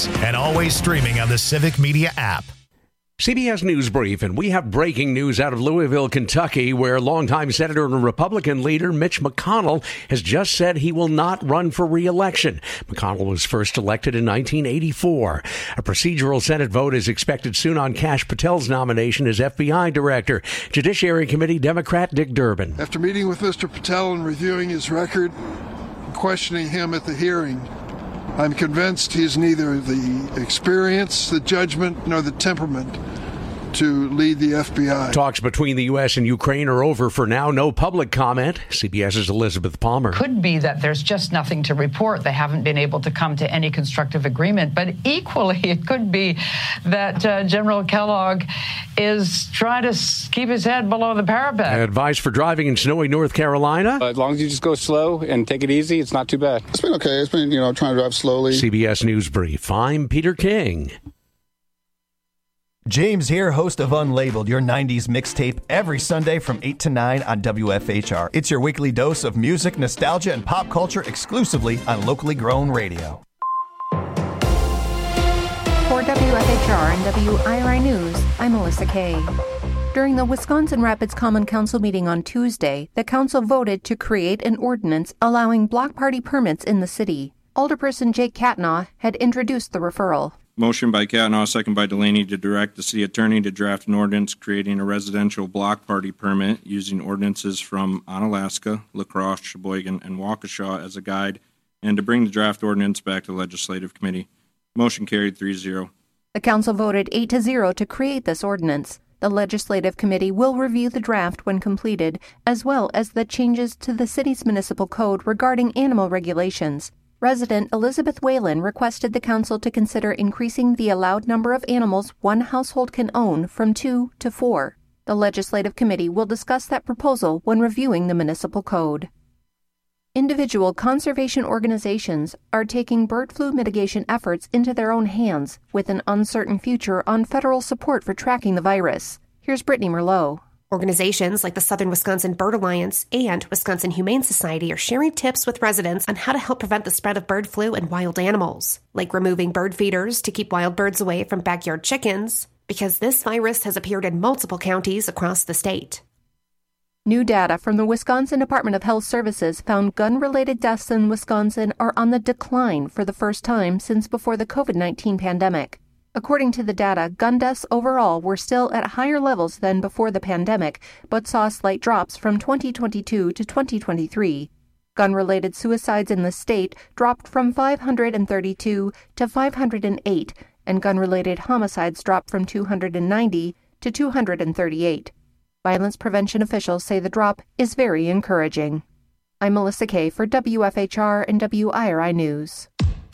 and always streaming on the Civic Media app. CBS News Brief, and we have breaking news out of Louisville, Kentucky, where longtime Senator and Republican leader Mitch McConnell has just said he will not run for re-election. McConnell was first elected in 1984. A procedural Senate vote is expected soon on Kash Patel's nomination as FBI director. Judiciary Committee Democrat Dick Durbin. After meeting with Mr. Patel and reviewing his record and questioning him at the hearing, I'm convinced he has neither the experience, the judgment, nor the temperament to lead the FBI. Talks between the U.S. and Ukraine are over for now. No public comment. CBS's Elizabeth Palmer. Could be that there's just nothing to report. They haven't been able to come to any constructive agreement. But equally, it could be that General Kellogg is trying to keep his head below the parapet. Advice for driving in snowy North Carolina. As long as you just go slow and take it easy, it's not too bad. It's been okay. It's been, trying to drive slowly. CBS News Brief. I'm Peter King. James here, host of Unlabeled, your 90s mixtape, every Sunday from 8 to 9 on WFHR. It's your weekly dose of music, nostalgia, and pop culture exclusively on locally grown radio. For WFHR and WIRI News, I'm Melissa Kay. During the Wisconsin Rapids Common Council meeting on Tuesday, the council voted to create an ordinance allowing block party permits in the city. Alderperson Jake Catnaugh had introduced the referral. Motion by Catnaugh, second by Delaney, to direct the city attorney to draft an ordinance creating a residential block party permit using ordinances from Onalaska, La Crosse, Sheboygan, and Waukesha as a guide, and to bring the draft ordinance back to the Legislative Committee. Motion carried 3-0. The council voted 8-0 to create this ordinance. The Legislative Committee will review the draft when completed, as well as the changes to the city's municipal code regarding animal regulations. Resident Elizabeth Whalen requested the council to consider increasing the allowed number of animals one household can own from 2 to 4. The Legislative Committee will discuss that proposal when reviewing the municipal code. Individual conservation organizations are taking bird flu mitigation efforts into their own hands with an uncertain future on federal support for tracking the virus. Here's Brittany Merlot. Organizations like the Southern Wisconsin Bird Alliance and Wisconsin Humane Society are sharing tips with residents on how to help prevent the spread of bird flu in wild animals, like removing bird feeders to keep wild birds away from backyard chickens, because this virus has appeared in multiple counties across the state. New data from the Wisconsin Department of Health Services found gun-related deaths in Wisconsin are on the decline for the first time since before the COVID-19 pandemic. According to the data, gun deaths overall were still at higher levels than before the pandemic, but saw slight drops from 2022 to 2023. Gun-related suicides in the state dropped from 532 to 508, and gun-related homicides dropped from 290 to 238. Violence prevention officials say the drop is very encouraging. I'm Melissa Kay for WFHR and WIRI News.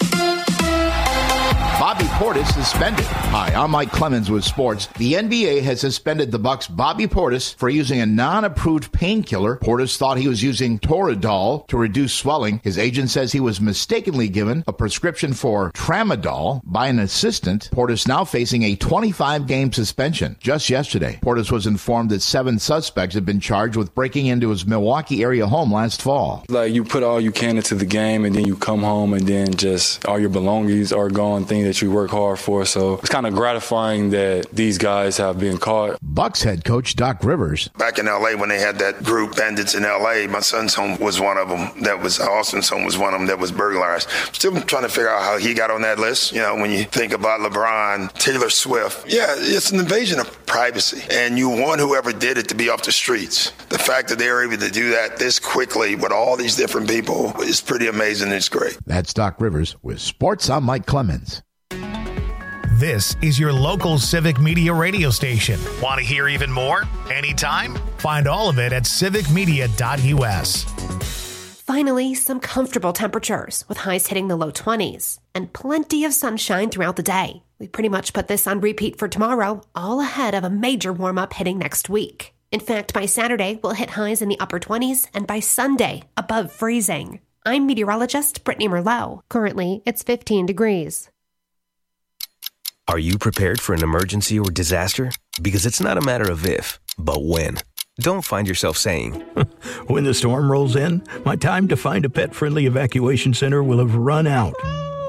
Bobby Portis suspended. Hi, I'm Mike Clemens with sports. The NBA has suspended the Bucks' Bobby Portis for using a non-approved painkiller. Portis thought he was using Toradol to reduce swelling. His agent says he was mistakenly given a prescription for Tramadol by an assistant. Portis now facing a 25-game suspension. Just yesterday, Portis was informed that 7 suspects had been charged with breaking into his Milwaukee area home last fall. Like, you put all you can into the game, and then you come home, and then just all your belongings are gone, things that you work hard for. So it's kind of gratifying that these guys have been caught. Bucks head coach Doc Rivers. Back in L.A. when they had that group, Bandits in L.A., my son's home was one of them. Austin's home was one of them that was burglarized. Still trying to figure out how he got on that list. You know, when you think about LeBron, Taylor Swift, yeah, it's an invasion of privacy. And you want whoever did it to be off the streets. The fact that they were able to do that this quickly with all these different people is pretty amazing. It's great. That's Doc Rivers with Sports. I'm Mike Clemens. This is your local Civic Media radio station. Want to hear even more? Anytime? Find all of it at civicmedia.us. Finally, some comfortable temperatures with highs hitting the low 20s and plenty of sunshine throughout the day. We pretty much put this on repeat for tomorrow, all ahead of a major warm-up hitting next week. In fact, by Saturday, we'll hit highs in the upper 20s and by Sunday, above freezing. I'm meteorologist Brittany Merlot. Currently, it's 15 degrees. Are you prepared for an emergency or disaster? Because it's not a matter of if, but when. Don't find yourself saying, when the storm rolls in, my time to find a pet-friendly evacuation center will have run out.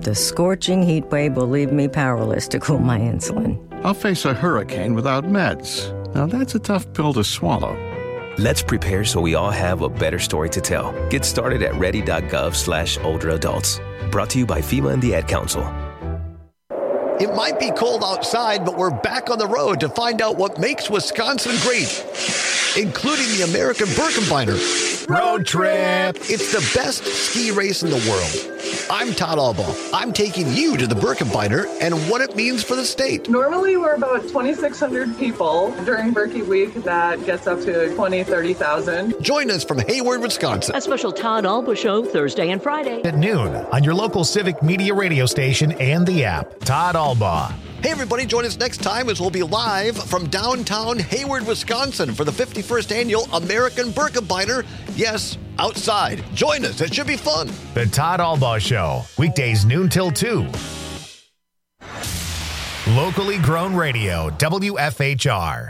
The scorching heat wave will leave me powerless to cool my insulin. I'll face a hurricane without meds. Now that's a tough pill to swallow. Let's prepare so we all have a better story to tell. Get started at ready.gov/older adults. Brought to you by FEMA and the Ad Council. It might be cold outside, but we're back on the road to find out what makes Wisconsin great, including the American Birkebeiner Road Trip. It's the best ski race in the world. I'm Todd Albaugh. I'm taking you to the Birkebeiner and what it means for the state. Normally, we're about 2,600 people. During Birkie Week, that gets up to 20,000, 30,000. Join us from Hayward, Wisconsin. A special Todd Albaugh show Thursday and Friday At noon on your local Civic Media radio station and the app. Todd Albaugh. Hey, everybody, join us next time as we'll be live from downtown Hayward, Wisconsin for the 51st annual American Birkebeiner. Yes, outside. Join us. It should be fun. The Todd Albaugh Show, weekdays noon till 2. Locally grown radio, WFHR.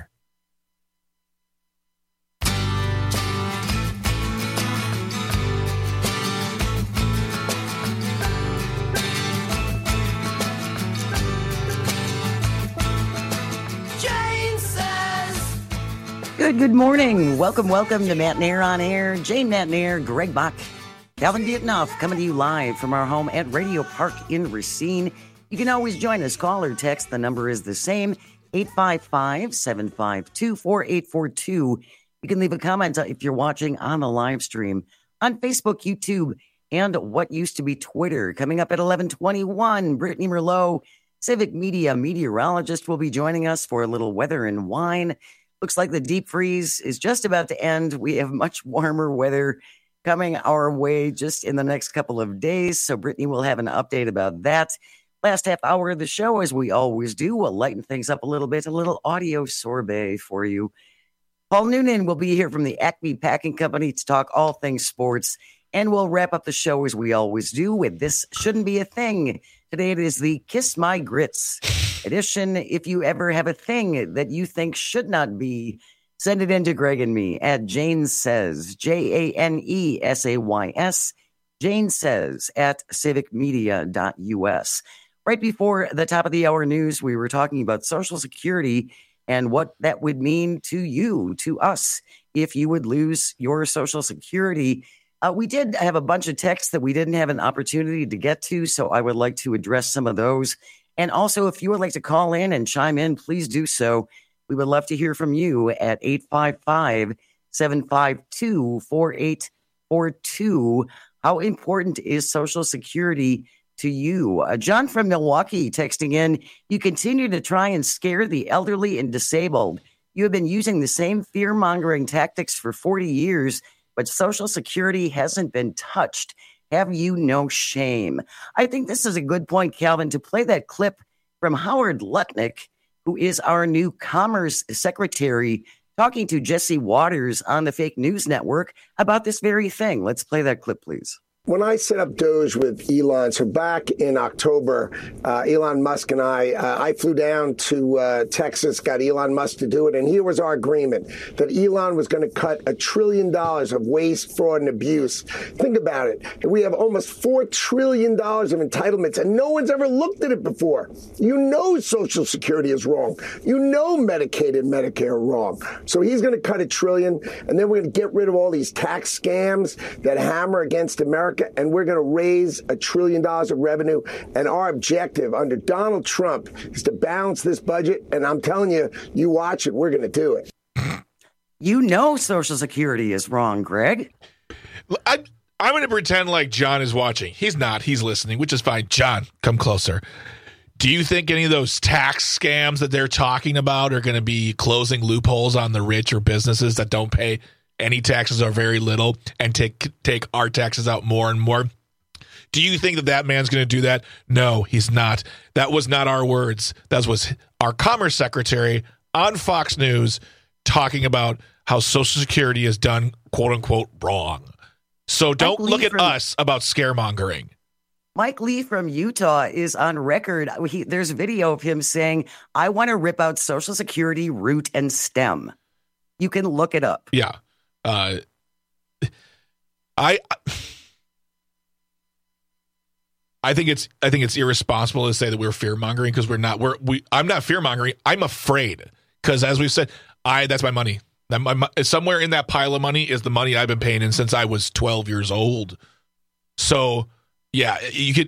Good morning. Welcome to Matt Nair on Air. Jane Matt Nair, Greg Bach, Calvin Vietnoff coming to you live from our home at Radio Park in Racine. You can always join us. Call or text. The number is the same, 855-752-4842. You can leave a comment if you're watching on the live stream on Facebook, YouTube, and what used to be Twitter. Coming up at 11:21, Brittany Merlot, Civic Media meteorologist, will be joining us for a little weather and wine. Looks like the deep freeze is just about to end. We have much warmer weather coming our way just in the next couple of days. So Brittany will have an update about that. Last half hour of the show, as we always do, we'll lighten things up a little bit, a little audio sorbet for you. Paul Noonan will be here from the Acme Packing Company to talk all things sports. And we'll wrap up the show as we always do with This Shouldn't Be a Thing. Today it is the Kiss My Grits edition. If you ever have a thing that you think should not be, send it in to Greg and me at Jane Says, JANESAYS, Jane Says at civicmedia.us. Right before the top of the hour news, we were talking about Social Security and what that would mean to you, to us, if you would lose your Social Security. We did have a bunch of texts that we didn't have an opportunity to get to, so I would like to address some of those. And also, if you would like to call in and chime in, please do so. We would love to hear from you at 855-752-4842. How important is Social Security to you? John from Milwaukee texting in, you continue to try and scare the elderly and disabled. You have been using the same fear-mongering tactics for 40 years, but Social Security hasn't been touched. Have you no shame? I think this is a good point, Calvin, to play that clip from Howard Lutnick, who is our new Commerce Secretary, talking to Jesse Waters on the Fake News Network about this very thing. Let's play that clip, please. When I set up Doge with Elon, so back in October, Elon Musk and I flew down to Texas, got Elon Musk to do it, and here was our agreement, that Elon was going to cut $1 trillion of waste, fraud, and abuse. Think about it. We have almost $4 trillion of entitlements, and no one's ever looked at it before. You know Social Security is wrong. You know Medicaid and Medicare are wrong. So he's going to cut $1 trillion, and then we're going to get rid of all these tax scams that hammer against America. And we're going to raise $1 trillion of revenue. And our objective under Donald Trump is to balance this budget. And I'm telling you, you watch it, we're going to do it. You know Social Security is wrong, Greg. I'm going to pretend like John is watching. He's not. He's listening, which is fine. John, come closer. Do you think any of those tax scams that they're talking about are going to be closing loopholes on the rich or businesses that don't pay any taxes or very little and take our taxes out more and more? Do you think that man's going to do that? No, he's not. That was not our words. That was our Commerce Secretary on Fox News talking about how Social Security is done, quote unquote, wrong. So don't look at us about scaremongering. Mike Lee from Utah is on record. There's video of him saying, I want to rip out Social Security root and stem. You can look it up. Yeah. I I think it's irresponsible to say that we're fear mongering because we're not. I'm not fear mongering. I'm afraid because, as we've said, that's my money. Somewhere in that pile of money is the money I've been paying in since I was 12 years old. So, yeah,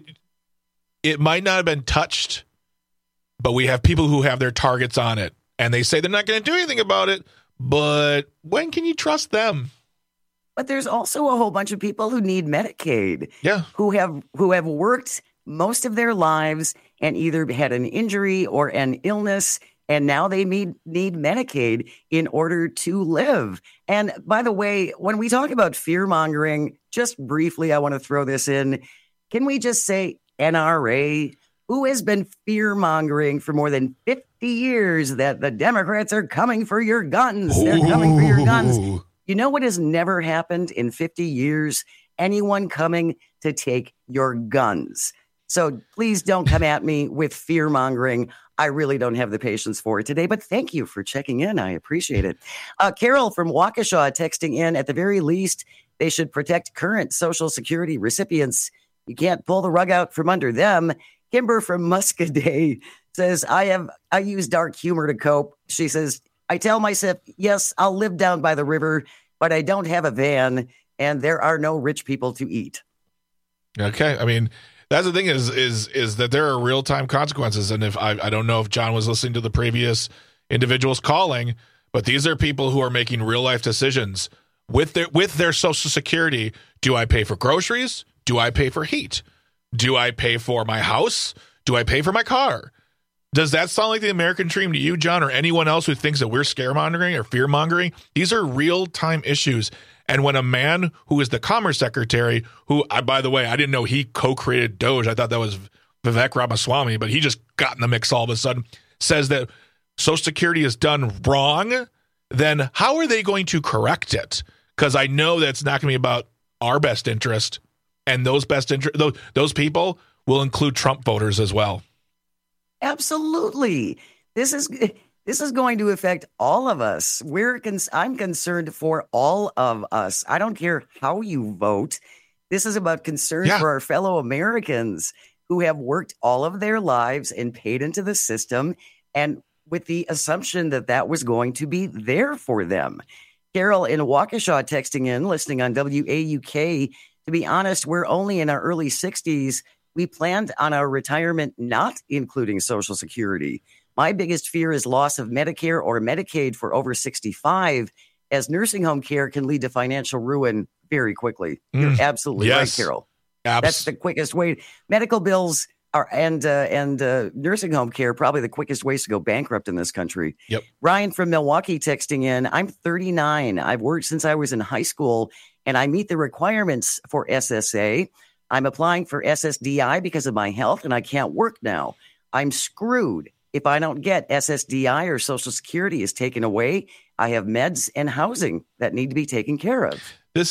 it might not have been touched, but we have people who have their targets on it, and they say they're not going to do anything about it. But when can you trust them? But there's also a whole bunch of people who need Medicaid. Yeah. Who have worked most of their lives and either had an injury or an illness, and now they need Medicaid in order to live. And by the way, when we talk about fear-mongering, just briefly, I want to throw this in. Can we just say NRA, who has been fear-mongering for more than 50 years that the Democrats are coming for your guns? They're coming for your guns. You know what has never happened in 50 years? Anyone coming to take your guns. So please don't come at me with fear-mongering. I really don't have the patience for it today, but thank you for checking in. I appreciate it. Carol from Waukesha texting in, at the very least, they should protect current Social Security recipients. You can't pull the rug out from under them. Kimber from Muscadet says, I use dark humor to cope. She says, I tell myself, yes, I'll live down by the river, but I don't have a van, and there are no rich people to eat. Okay. I mean, that's the thing is that there are real-time consequences. And if I don't know if John was listening to the previous individuals calling, but these are people who are making real-life decisions with their Social Security. Do I pay for groceries? Do I pay for heat? Do I pay for my house? Do I pay for my car? Does that sound like the American dream to you, John, or anyone else who thinks that we're scaremongering or fear-mongering? These are real-time issues. And when a man who is the Commerce Secretary, who, by the way, I didn't know he co-created Doge. I thought that was Vivek Ramaswamy, but he just got in the mix all of a sudden, says that Social Security is done wrong, then how are they going to correct it? Because I know that's not going to be about our best interest, and those people will include Trump voters as well. Absolutely. This is going to affect all of us. I'm concerned for all of us. I don't care how you vote. This is about concern for our fellow Americans who have worked all of their lives and paid into the system, and with the assumption that that was going to be there for them. Carol in Waukesha texting in, listening on WAUK. To be honest, we're only in our early 60s. We planned on our retirement not including Social Security. My biggest fear is loss of Medicare or Medicaid for over 65, as nursing home care can lead to financial ruin very quickly. You're absolutely right, Carol. That's the quickest way. Medical bills and nursing home care, probably the quickest ways to go bankrupt in this country. Yep. Ryan from Milwaukee texting in, I'm 39. I've worked since I was in high school, and I meet the requirements for SSA. I'm applying for SSDI because of my health, and I can't work now. I'm screwed. If I don't get SSDI or Social Security is taken away, I have meds and housing that need to be taken care of.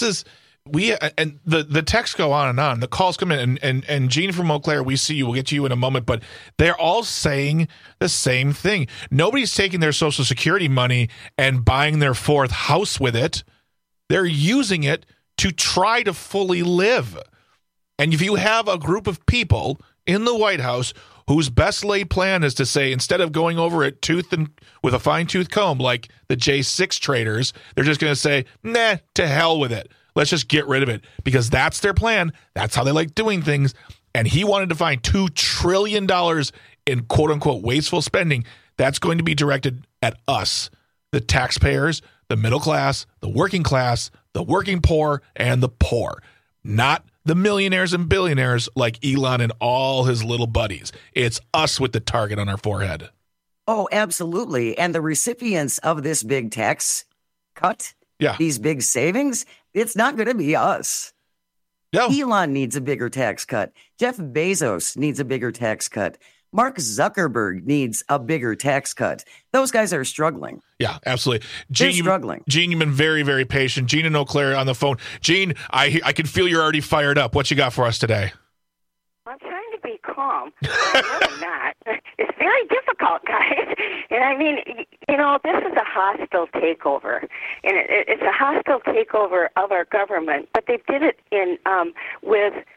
And the texts go on and on. The calls come in, and Gene from Eau Claire, we see you. We'll get to you in a moment, but they're all saying the same thing. Nobody's taking their Social Security money and buying their fourth house with it. They're using it to try to fully live. And if you have a group of people in the White House whose best laid plan is to say, instead of going over it with a fine-tooth comb like the J6 traders, they're just going to say, nah, to hell with it. Let's just get rid of it, because that's their plan. That's how they like doing things. And he wanted to find $2 trillion in quote-unquote wasteful spending. That's going to be directed at us, the taxpayers, the middle class, the working poor, and the poor. Not the millionaires and billionaires like Elon and all his little buddies. It's us with the target on our forehead. Oh, absolutely. And the recipients of this big tax cut, these big savings, it's not going to be us. No. Elon needs a bigger tax cut. Jeff Bezos needs a bigger tax cut. Mark Zuckerberg needs a bigger tax cut. Those guys are struggling. Yeah, absolutely. They're struggling. Gene, you've been very, very patient. Gene in Eau Claire on the phone. Gene, I can feel you're already fired up. What you got for us today? I'm trying to be calm. I'm really not. It's very difficult, guys. And I mean, this is a hostile takeover. And it's a hostile takeover of our government. But they did it with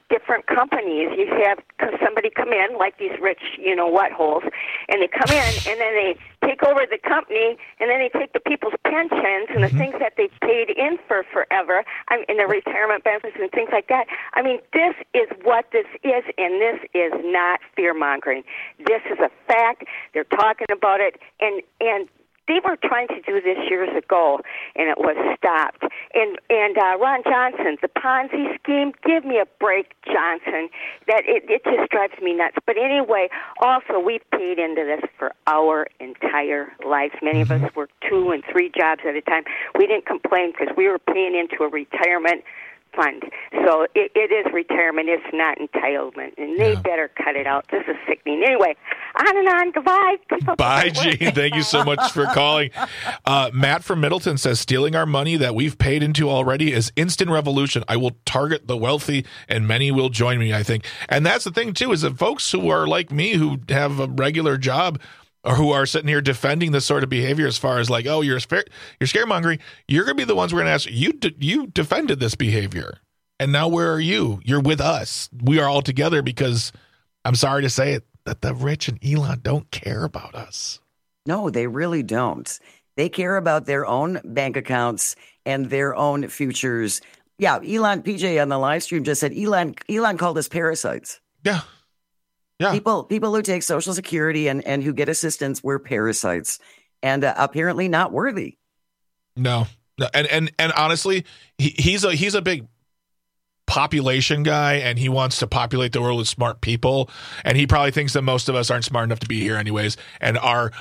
different companies. You have somebody come in, like these rich, what holes, and they come in, and then they take over the company, and then they take the people's pensions and the things that they paid in for forever, and their retirement benefits and things like that. I mean, this is what this is, and this is not fear-mongering. This is a fact. They're talking about it, and they were trying to do this years ago, and it was stopped. And Ron Johnson, the Ponzi scheme, give me a break, Johnson. That it just drives me nuts. But anyway, also, we paid into this for our entire lives. Many of us worked 2 and 3 jobs at a time. We didn't complain because we were paying into a retirement fund. So it is retirement. It's not entitlement. And they better cut it out. This is sickening. Anyway, on and on. Goodbye. Bye, Gene. Thank you so much for calling. Matt from Middleton says, stealing our money that we've paid into already is instant revolution. I will target the wealthy, and many will join me, I think. And that's the thing, too, is that folks who are like me, who have a regular job, or who are sitting here defending this sort of behavior as far as like, oh, you're scaremongering, you're going to be the ones we're going to ask, you defended this behavior, and now where are you? You're with us. We are all together because, I'm sorry to say it, that the rich and Elon don't care about us. No, they really don't. They care about their own bank accounts and their own futures. Yeah, Elon, PJ on the live stream just said Elon called us parasites. Yeah. Yeah. People who take Social Security and who get assistance were parasites, and apparently not worthy. No, and honestly, he's a big population guy, and he wants to populate the world with smart people, and he probably thinks that most of us aren't smart enough to be here anyways, and our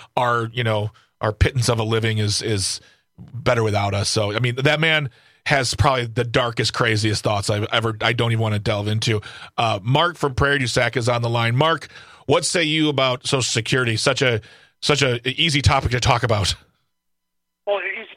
pittance of a living is better without us. So I mean, that man has probably the darkest, craziest thoughts I don't even want to delve into. Mark from Prairie du Sac is on the line. Mark, what say you about Social Security? Such a easy topic to talk about. Well, an easy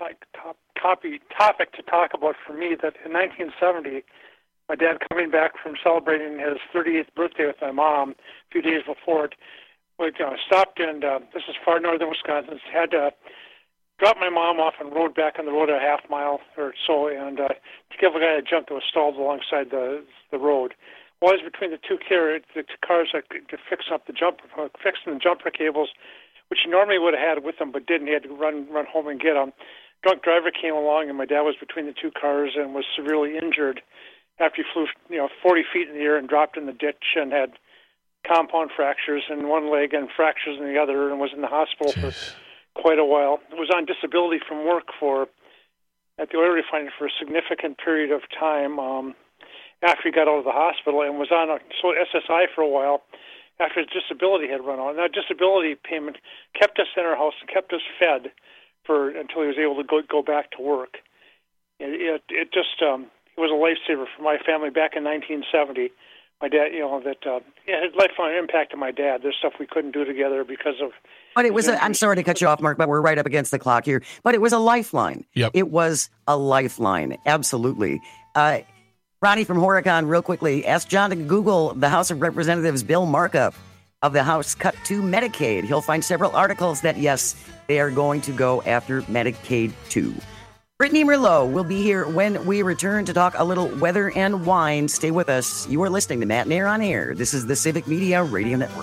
topic to talk about for me, that in 1970, my dad coming back from celebrating his 38th birthday with my mom a few days before it, we stopped in, this is far northern Wisconsin, had to drop my mom off and rode back on the road a half mile or so, and to give a guy a jump that was stalled alongside the road. While I was between the two cars to fixing the jumper cables, which he normally would have had with him but didn't. He had to run home and get them. Drunk driver came along, and my dad was between the two cars and was severely injured after he flew 40 feet in the air and dropped in the ditch and had compound fractures in one leg and fractures in the other, and was in the hospital for quite a while. He was on disability from work at the oil refinery for a significant period of time after he got out of the hospital, and was on SSI for a while after his disability had run out. And that disability payment kept us in our house and kept us fed until he was able to go back to work. It was a lifesaver for my family back in 1970. My dad, it had lifelong impact on my dad. There's stuff we couldn't do together because of. But it was, I'm sorry to cut you off, Mark, but we're right up against the clock here. But it was a lifeline. Yep. It was a lifeline. Absolutely. Ronnie from Horicon, real quickly, asked John to Google the House of Representatives bill markup of the House cut to Medicaid. He'll find several articles that, yes, they are going to go after Medicaid too. Brittany Merlot will be here when we return to talk a little weather and wine. Stay with us. You are listening to Matt and Air on Air. This is the Civic Media Radio Network.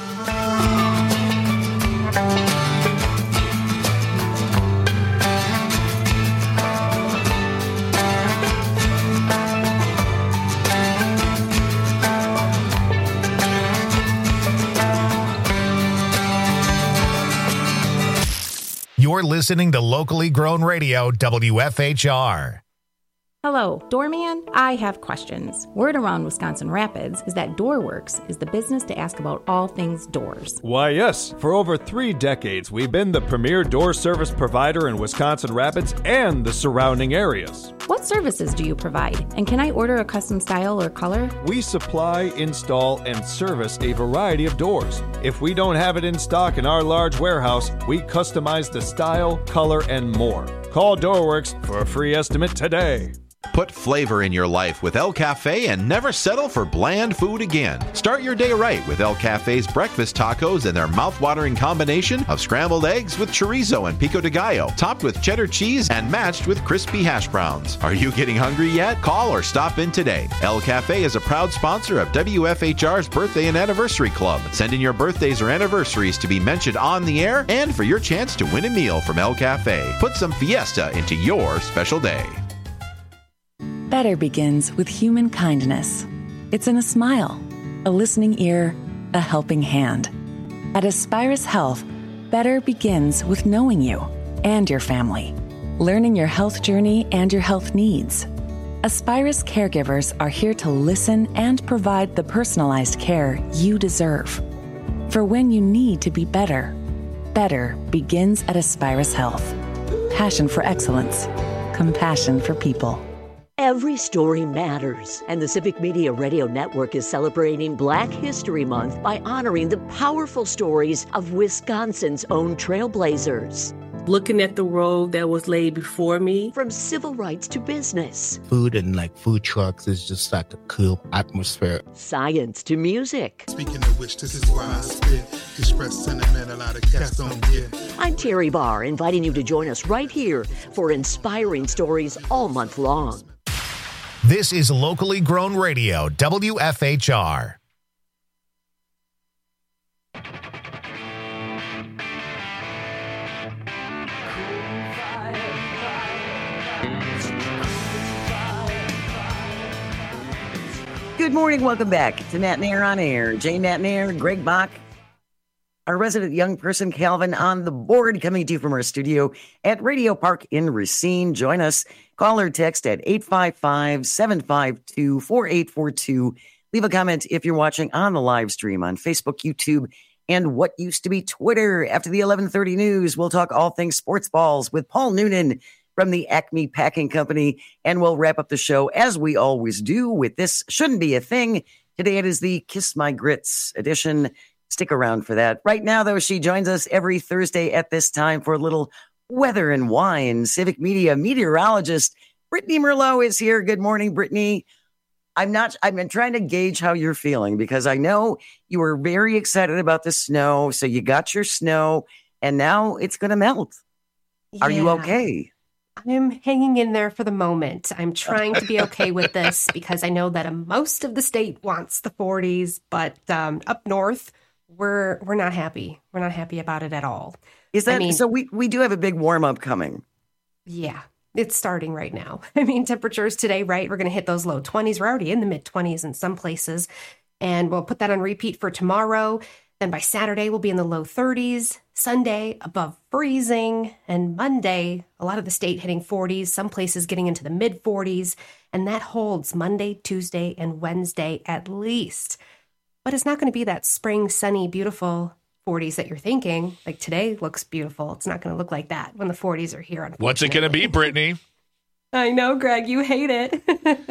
You're listening to locally grown radio, WFHR. Hello, doorman. I have questions. Word around Wisconsin Rapids is that DoorWorks is the business to ask about all things doors. Why, yes. For over 3 decades, we've been the premier door service provider in Wisconsin Rapids and the surrounding areas. What services do you provide? And can I order a custom style or color? We supply, install, and service a variety of doors. If we don't have it in stock in our large warehouse, we customize the style, color, and more. Call DoorWorks for a free estimate today. Put flavor in your life with El Cafe and never settle for bland food again. Start your day right with El Cafe's breakfast tacos and their mouth-watering combination of scrambled eggs with chorizo and pico de gallo, topped with cheddar cheese and matched with crispy hash browns. Are you getting hungry yet? Call or stop in today. El Cafe is a proud sponsor of WFHR's Birthday and Anniversary Club. Send in your birthdays or anniversaries to be mentioned on the air and for your chance to win a meal from El Cafe. Put some fiesta into your special day. Better begins with human kindness. It's in a smile, a listening ear, a helping hand. At Aspirus Health, better begins with knowing you and your family, learning your health journey and your health needs. Aspirus caregivers are here to listen and provide the personalized care you deserve. For when you need to be better, better begins at Aspirus Health. Passion for excellence, compassion for people. Every story matters, and the Civic Media Radio Network is celebrating Black History Month by honoring the powerful stories of Wisconsin's own trailblazers. Looking at the road that was laid before me. From civil rights to business. Food and food trucks is just a cool atmosphere. Science to music. Speaking of which, this is why I spit. Express sentiment a lot of cats don't get. I'm Terry Barr, inviting you to join us right here for inspiring stories all month long. This is locally grown radio, WFHR. Good morning. Welcome back to Matt Nair on Air. Jay Matt Nair, Greg Bach, our resident young person, Calvin, on the board, coming to you from our studio at Radio Park in Racine. Join us. Call or text at 855-752-4842. Leave a comment if you're watching on the live stream on Facebook, YouTube, and what used to be Twitter. After the 11:30 news, we'll talk all things sports balls with Paul Noonan from the Acme Packing Company, and we'll wrap up the show, as we always do, with This Shouldn't Be a Thing. Today it is the Kiss My Grits edition. Stick around for that. Right now, though, she joins us every Thursday at this time for a little weather and wine. Civic Media meteorologist Brittany Merlot is here. Good morning, Brittany. I've been trying to gauge how you're feeling because I know you were very excited about the snow. So you got your snow and now it's going to melt. Yeah. Are you okay? I'm hanging in there for the moment. I'm trying to be okay with this because I know that most of the state wants the 40s, but up north, we're not happy. We're not happy about it at all. Is that so? We do have a big warm up coming. Yeah, it's starting right now. Temperatures today, right? We're going to hit those low 20s. We're already in the mid 20s in some places, and we'll put that on repeat for tomorrow. Then by Saturday, we'll be in the low 30s. Sunday, above freezing. And Monday, a lot of the state hitting 40s, some places getting into the mid 40s. And that holds Monday, Tuesday, and Wednesday at least. But it's not going to be that spring, sunny, beautiful 40s that you're thinking. Like today looks beautiful. It's not going to look like that when the 40s are here. What's it going to be, Brittany? I know, Greg, you hate it.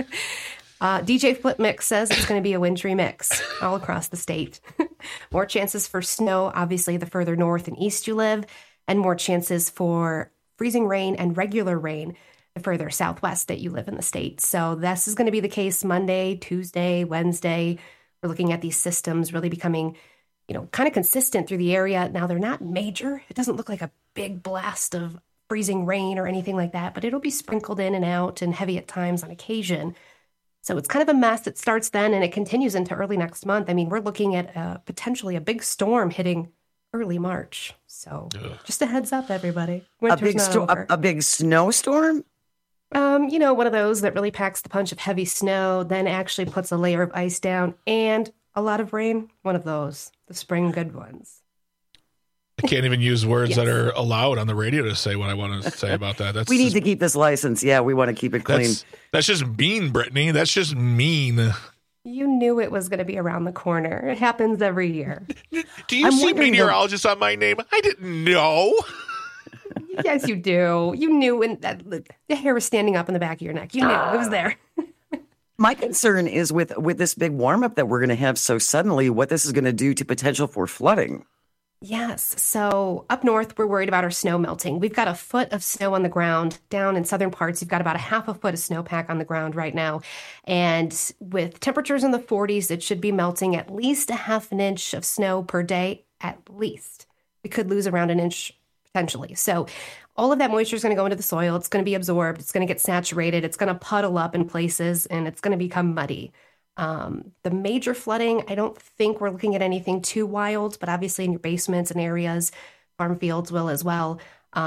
DJ Flip Mix says it's going to be a wintry mix all across the state. More chances for snow, obviously, the further north and east you live, and more chances for freezing rain and regular rain the further southwest that you live in the state. So this is going to be the case Monday, Tuesday, Wednesday. We're looking at these systems really becoming, kind of consistent through the area. Now, they're not major. It doesn't look like a big blast of freezing rain or anything like that, but it'll be sprinkled in and out and heavy at times on occasion. So it's kind of a mess that starts then and it continues into early next month. We're looking at potentially a big storm hitting early March. So just a heads up, everybody. Winter's a big snowstorm? One of those that really packs the punch of heavy snow, then actually puts a layer of ice down and a lot of rain. One of those, the spring good ones. I can't even use words that are allowed on the radio to say what I want to say about that. We need to keep this license. Yeah, we want to keep it clean. That's just mean, Brittany. That's just mean. You knew it was going to be around the corner. It happens every year. Do you see meteorologist on my name? I didn't know. Yes, you do. You knew when the hair was standing up in the back of your neck. You knew it was there. My concern is with this big warm up that we're going to have so suddenly, what this is going to do to potential for flooding. Yes. So up north, we're worried about our snow melting. We've got a foot of snow on the ground. Down in southern parts, you've got about a half a foot of snowpack on the ground right now. And with temperatures in the 40s, it should be melting at least a half an inch of snow per day, at least. We could lose around an inch potentially. So all of that moisture is going to go into the soil. It's going to be absorbed. It's going to get saturated. It's going to puddle up in places, and it's going to become muddy. The major flooding, I don't think we're looking at anything too wild, but obviously in your basements and areas, farm fields will as well.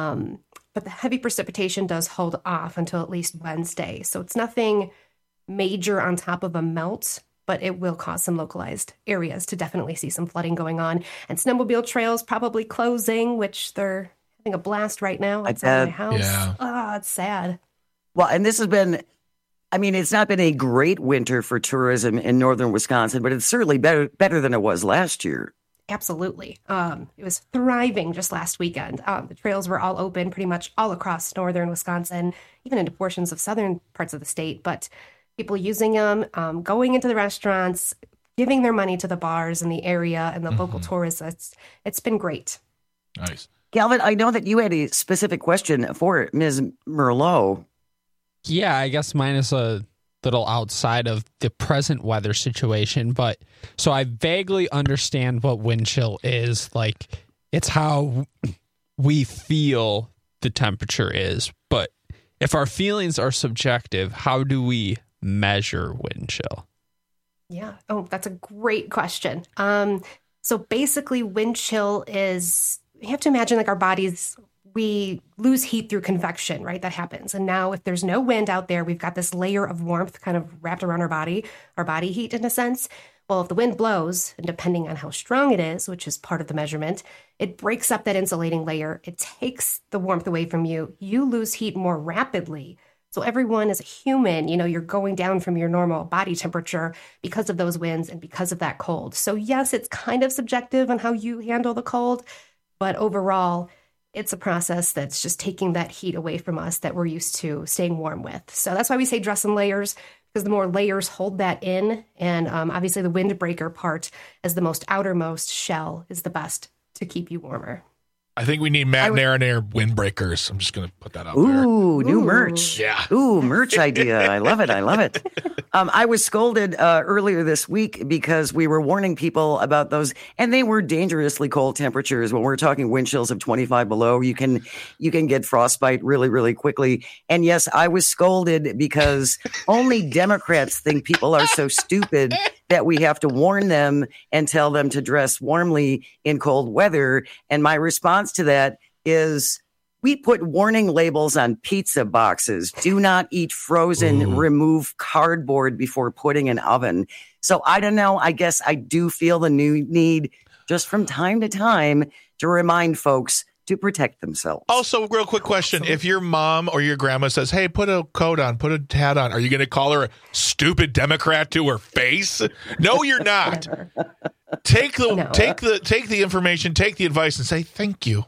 But the heavy precipitation does hold off until at least Wednesday. So it's nothing major on top of a melt, but it will cause some localized areas to definitely see some flooding going on. And snowmobile trails probably closing, which they're having a blast right now outside my house. Yeah. Oh, it's sad. Well, and this has been, I mean, it's not been a great winter for tourism in northern Wisconsin, but it's certainly better than it was last year. Absolutely. It was thriving just last weekend. The trails were all open pretty much all across northern Wisconsin, even into portions of southern parts of the state. But people using them, going into the restaurants, giving their money to the bars in the area and the local tourists. It's been great. Nice. Calvin, I know that you had a specific question for Ms. Merlot. Yeah, I guess mine is a little outside of the present weather situation, but so I vaguely understand what wind chill is. Like, it's how we feel the temperature is, but if our feelings are subjective, how do we measure wind chill? Yeah. Oh, that's a great question. So basically, wind chill is, you have to imagine like our bodies, we lose heat through convection, right? That happens. And now if there's no wind out there, we've got this layer of warmth kind of wrapped around our body heat in a sense. Well, if the wind blows, and depending on how strong it is, which is part of the measurement, it breaks up that insulating layer. It takes the warmth away from you. You lose heat more rapidly. So everyone as a human, you're going down from your normal body temperature because of those winds and because of that cold. So yes, it's kind of subjective on how you handle the cold, but overall, it's a process that's just taking that heat away from us that we're used to staying warm with. So that's why we say dress in layers, because the more layers hold that in. And obviously the windbreaker part as the most outermost shell is the best to keep you warmer. I think we need Matt Narinair windbreakers. I'm just going to put that out there. Ooh, new merch. Yeah. Ooh, merch idea. I love it. I love it. I was scolded earlier this week because we were warning people about those, and they were dangerously cold temperatures. When we're talking wind chills of 25 below, you can get frostbite really, really quickly. And yes, I was scolded because only Democrats think people are so stupid that we have to warn them and tell them to dress warmly in cold weather. And my response to that is, we put warning labels on pizza boxes. Do not eat frozen, remove cardboard before putting in oven. So I don't know. I guess I do feel the need just from time to time to remind folks to protect themselves. Also, real quick question. If your mom or your grandma says, hey, put a coat on, put a hat on, are you going to call her a stupid Democrat to her face? No, you're not. Take the information, take the advice, and say thank you.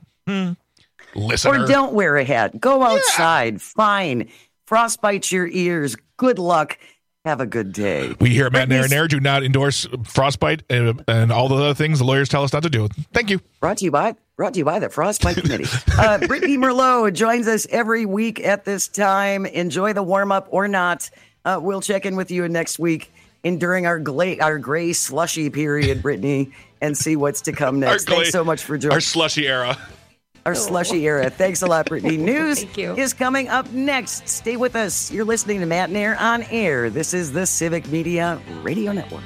Listener. Or don't wear a hat. Go outside. Yeah. Fine. Frostbite your ears. Good luck. Have a good day. We here at Matt Narinair do not endorse frostbite and all the other things the lawyers tell us not to do. Thank you. Brought to you by the Frostbite Committee. Brittany Merlot joins us every week at this time. Enjoy the warm-up or not. We'll check in with you next week during our gray slushy period, Brittany, and see what's to come next. Thanks so much for joining. Our slushy era. Our slushy era. Thanks a lot, Brittany. News is coming up next. Stay with us. You're listening to Matt Nair on air. This is the Civic Media Radio Network.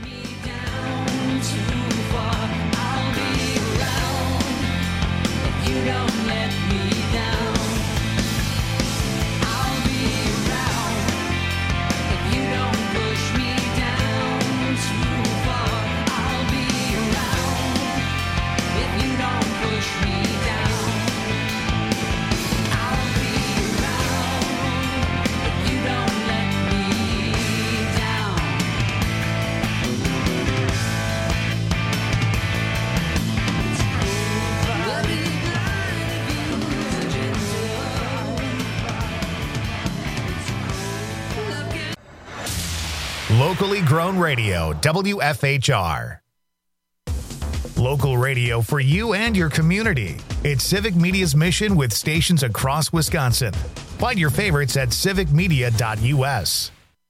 Locally grown radio, WFHR. local radio for you and your community. It's Civic Media's mission with stations across Wisconsin. Find your favorites at civicmedia.us.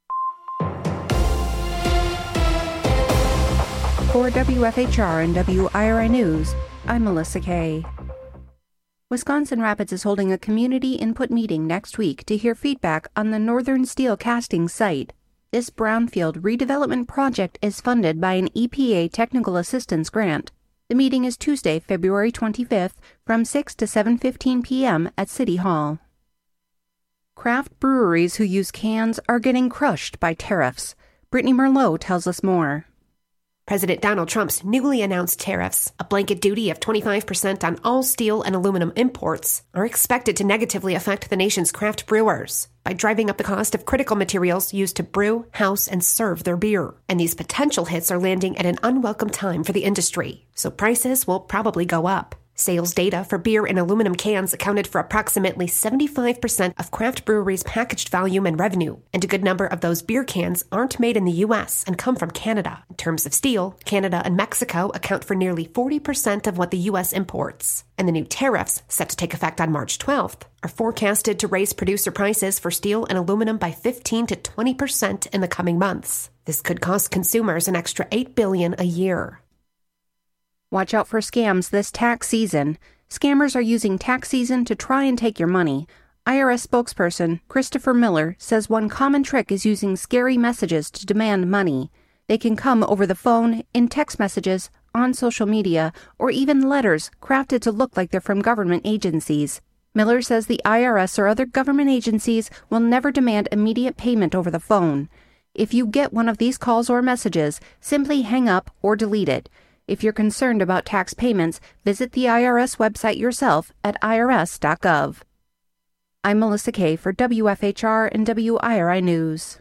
For WFHR and WIRI News, I'm Melissa Kay. Wisconsin Rapids is holding a community input meeting next week to hear feedback on the Northern Steel Casting site. This brownfield redevelopment project is funded by an EPA Technical Assistance Grant. The meeting is Tuesday, February 25th from 6 to 7:15 p.m. at City Hall. Craft breweries who use cans are getting crushed by tariffs. Brittany Merlot tells us more. President Donald Trump's newly announced tariffs, a blanket duty of 25% on all steel and aluminum imports, are expected to negatively affect the nation's craft brewers by driving up the cost of critical materials used to brew, house, and serve their beer. And these potential hits are landing at an unwelcome time for the industry, so prices will probably go up. Sales data for beer and aluminum cans accounted for approximately 75% of craft breweries' packaged volume and revenue, and a good number of those beer cans aren't made in the U.S. and come from Canada. In terms of steel, Canada and Mexico account for nearly 40% of what the U.S. imports. And the new tariffs, set to take effect on March 12th, are forecasted to raise producer prices for steel and aluminum by 15 to 20% in the coming months. This could cost consumers an extra $8 billion a year. Watch out for scams this tax season. Scammers are using tax season to try and take your money. IRS spokesperson Christopher Miller says one common trick is using scary messages to demand money. They can come over the phone, in text messages, on social media, or even letters crafted to look like they're from government agencies. Miller says the IRS or other government agencies will never demand immediate payment over the phone. If you get one of these calls or messages, simply hang up or delete it. If you're concerned about tax payments, visit the IRS website yourself at irs.gov. I'm Melissa Kay for WFHR and WIRI News.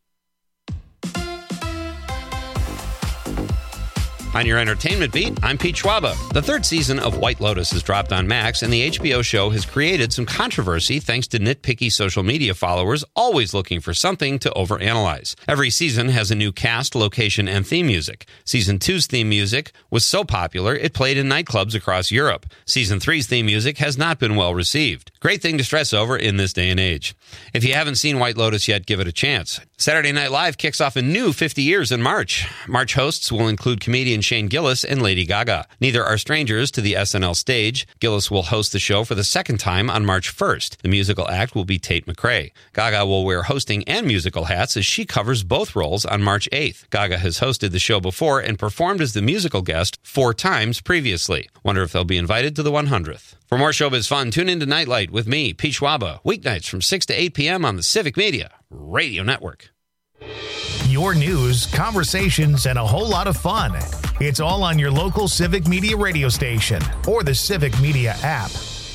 On your entertainment beat, I'm Pete Schwaba. The third season of White Lotus has dropped on Max, and the HBO show has created some controversy thanks to nitpicky social media followers always looking for something to overanalyze. Every season has a new cast, location, and theme music. Season 2's theme music was so popular it played in nightclubs across Europe. Season 3's theme music has not been well received. Great thing to stress over in this day and age. If you haven't seen White Lotus yet, give it a chance. Saturday Night Live kicks off a new 50 years in March. March hosts will include comedian Shane Gillis and Lady Gaga. Neither are strangers to the SNL stage. Gillis will host the show for the second time on March 1st. The musical act will be Tate McRae. Gaga will wear hosting and musical hats as she covers both roles on March 8th. Gaga has hosted the show before and performed as the musical guest 4 times previously. Wonder if they'll be invited to the 100th. For more showbiz fun, tune into Nightlight with me, Pete Schwaba, weeknights from 6 to 8 p.m. on the Civic Media Radio Network. Your news, conversations, and a whole lot of fun. It's all on your local Civic Media radio station or the Civic Media app.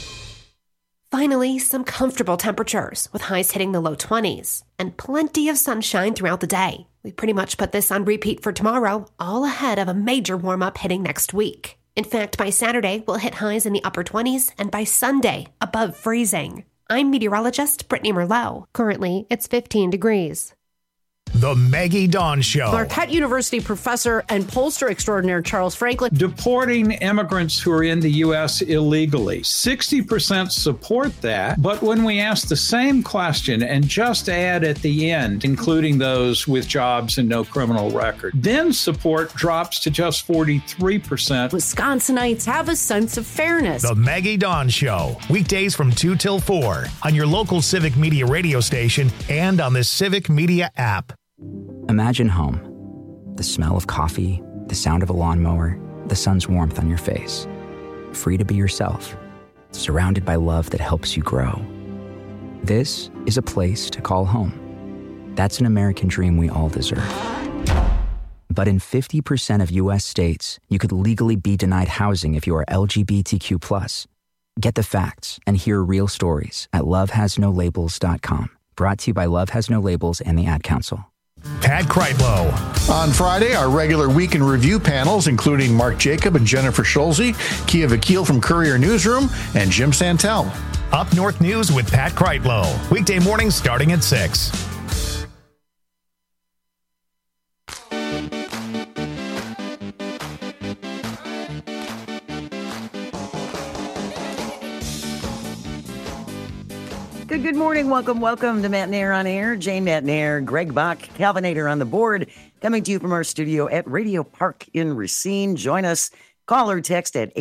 Finally, some comfortable temperatures with highs hitting the low 20s and plenty of sunshine throughout the day. We pretty much put this on repeat for tomorrow, all ahead of a major warm-up hitting next week. In fact, by Saturday, we'll hit highs in the upper 20s, and by Sunday, above freezing. I'm meteorologist Brittany Merlot. Currently, it's 15 degrees. The Maggie Dawn Show. Marquette University professor and pollster extraordinaire Charles Franklin. Deporting immigrants who are in the U.S. illegally. 60% support that, but when we ask the same question and just add at the end, including those with jobs and no criminal record, then support drops to just 43%. Wisconsinites have a sense of fairness. The Maggie Dawn Show. Weekdays from 2 till 4 on your local Civic Media radio station and on the Civic Media app. Imagine home. The smell of coffee, the sound of a lawnmower, the sun's warmth on your face. Free to be yourself, surrounded by love that helps you grow. This is a place to call home. That's an American dream we all deserve. But in 50% of U.S. states, you could legally be denied housing if you are LGBTQ+. Get the facts and hear real stories at lovehasnolabels.com. Brought to you by Love Has No Labels and the Ad Council. Pat Kreitlow. On Friday, our regular Week in Review panels, including Mark Jacob and Jennifer Schulze, Kia Vakil from Courier Newsroom, and Jim Santel. Up North News with Pat Kreitlow. Weekday mornings starting at 6. Good morning. Welcome to Matt and Air on Air. Jane, Matt and Air, Greg Bach, Calvinator on the board, coming to you from our studio at Radio Park in Racine. Join us. Call or text at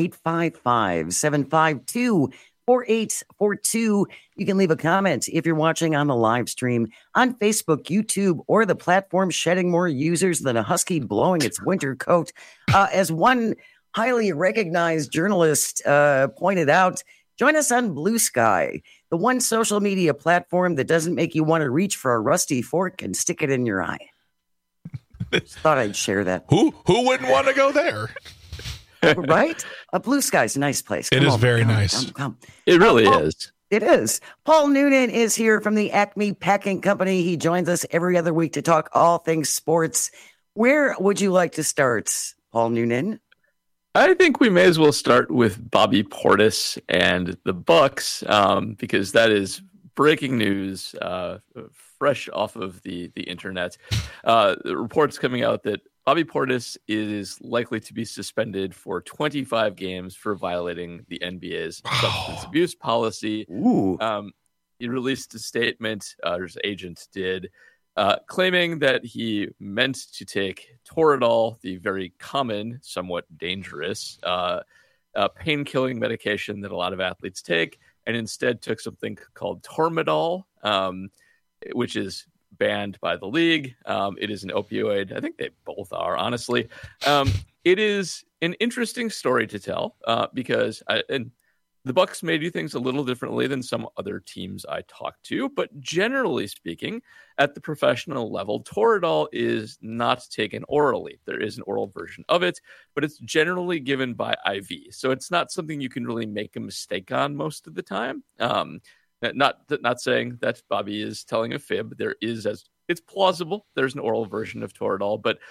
855-752-4842. You can leave a comment if you're watching on the live stream on Facebook, YouTube, or the platform shedding more users than a husky blowing its winter coat. As one highly recognized journalist pointed out, join us on Blue Sky, the one social media platform that doesn't make you want to reach for a rusty fork and stick it in your eye. Just thought I'd share that. Who wouldn't want to go there? Right? Blue Sky's a nice place. It is very nice. Come. It really is. It is. Paul Noonan is here from the Acme Packing Company. He joins us every other week to talk all things sports. Where would you like to start, Paul Noonan? I think we may as well start with Bobby Portis and the Bucks, because that is breaking news, fresh off of the internet. The reports coming out that Bobby Portis is likely to be suspended for 25 games for violating the NBA's substance abuse policy. He released a statement, his agent did, claiming that he meant to take Toradol, the very common, somewhat dangerous pain-killing medication that a lot of athletes take, and instead took something called Tormadol, which is banned by the league. It is an opioid. I think they both are, honestly. It is an interesting story to tell because the Bucks may do things a little differently than some other teams I talk to, but generally speaking, at the professional level, Toradol is not taken orally. There is an oral version of it, but it's generally given by IV. So it's not something you can really make a mistake on most of the time. Not saying that Bobby is telling a fib. There is, as it's plausible, there's an oral version of Toradol, but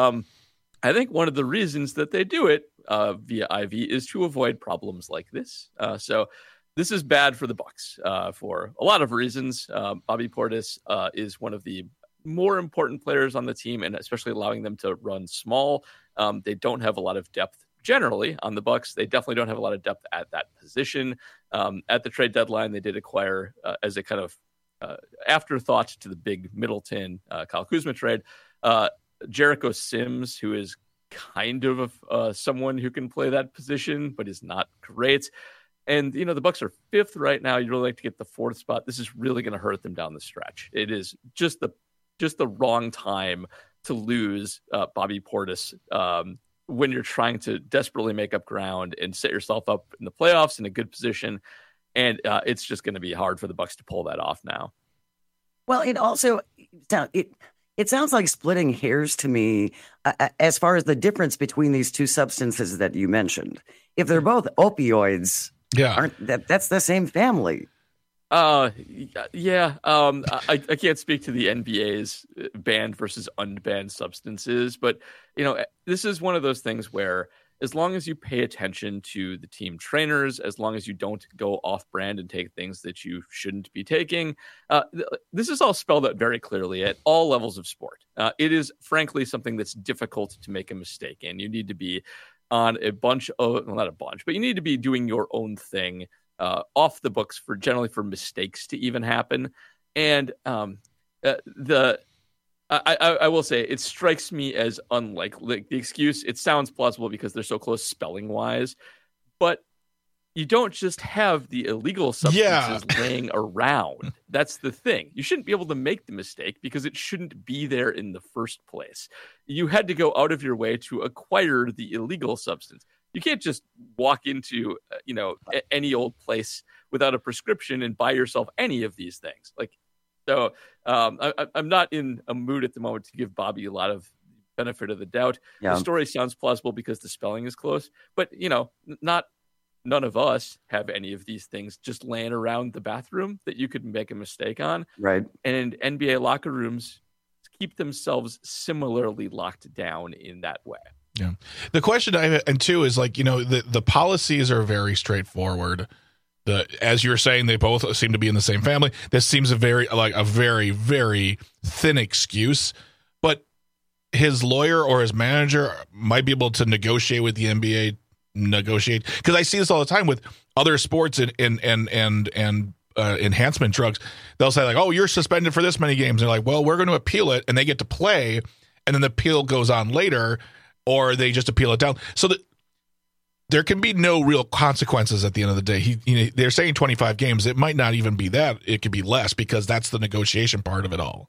I think one of the reasons that they do it via IV is to avoid problems like this. So this is bad for the Bucks for a lot of reasons. Bobby Portis is one of the more important players on the team, and especially allowing them to run small. They don't have a lot of depth generally on the Bucks. They definitely don't have a lot of depth at that position. At the trade deadline, they did acquire as a kind of afterthought to the big Middleton Kyle Kuzma trade, Jericho Sims, who is kind of someone who can play that position, but is not great. And, the Bucks are fifth right now. You'd really like to get the fourth spot. This is really going to hurt them down the stretch. It is just the wrong time to lose Bobby Portis when you're trying to desperately make up ground and set yourself up in the playoffs in a good position. And it's just going to be hard for the Bucks to pull that off now. Well, it also it sounds like splitting hairs to me as far as the difference between these two substances that you mentioned. If they're both opioids, that's the same family. Yeah. I can't speak to the NBA's banned versus unbanned substances, but this is one of those things where as long as you pay attention to the team trainers, as long as you don't go off brand and take things that you shouldn't be taking, this is all spelled out very clearly at all levels of sport. It is frankly something that's difficult to make a mistake in. You need to be on not a bunch, but you need to be doing your own thing off the books generally for mistakes to even happen. And I will say it strikes me as unlikely. The excuse, it sounds plausible because they're so close spelling wise, but you don't just have the illegal substances laying around. That's the thing. You shouldn't be able to make the mistake because it shouldn't be there in the first place. You had to go out of your way to acquire the illegal substance. You can't just walk into, any old place without a prescription and buy yourself any of these things. So I'm not in a mood at the moment to give Bobby a lot of benefit of the doubt. Yeah. The story sounds plausible because the spelling is close, but none of us have any of these things just laying around the bathroom that you could make a mistake on. Right. And NBA locker rooms keep themselves similarly locked down in that way. Yeah. The question I have, and two, is the policies are very straightforward. As you're saying, they both seem to be in the same family. This seems a very, very thin excuse, but his lawyer or his manager might be able to negotiate with the NBA. Because I see this all the time with other sports and enhancement drugs, they'll say like, "Oh, you're suspended for this many games." And they're like, "Well, we're going to appeal it," and they get to play, and then the appeal goes on later, or they just appeal it down. So that there can be no real consequences at the end of the day. They're saying 25 games. It might not even be that. It could be less because that's the negotiation part of it all.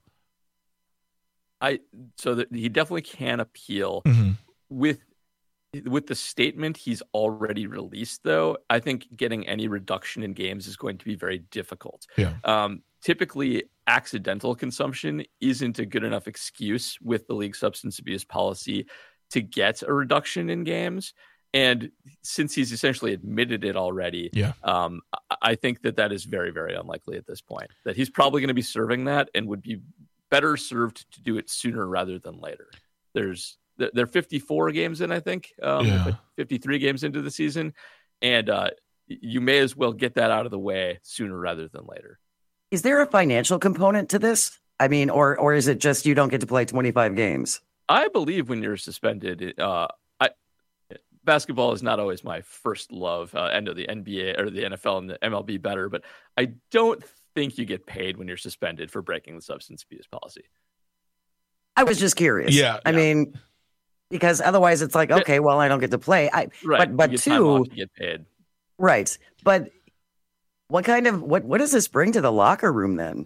He definitely can appeal with the statement he's already released, though. I think getting any reduction in games is going to be very difficult. Yeah. Typically, accidental consumption isn't a good enough excuse with the league substance abuse policy to get a reduction in games. And since he's essentially admitted it already, I think that is very, very unlikely at this point. That he's probably going to be serving that and would be better served to do it sooner rather than later. They're 54 games in, I think, 53 games into the season, and you may as well get that out of the way sooner rather than later. Is there a financial component to this? I mean, or is it just you don't get to play 25 games? I believe when you're suspended, basketball is not always my first love. I know the NBA or the NFL and the MLB better, but I don't think you get paid when you're suspended for breaking the substance abuse policy. I was just curious. I mean, because otherwise it's like, okay, well, I don't get to play. But two, you get paid. Right. But what does this bring to the locker room then?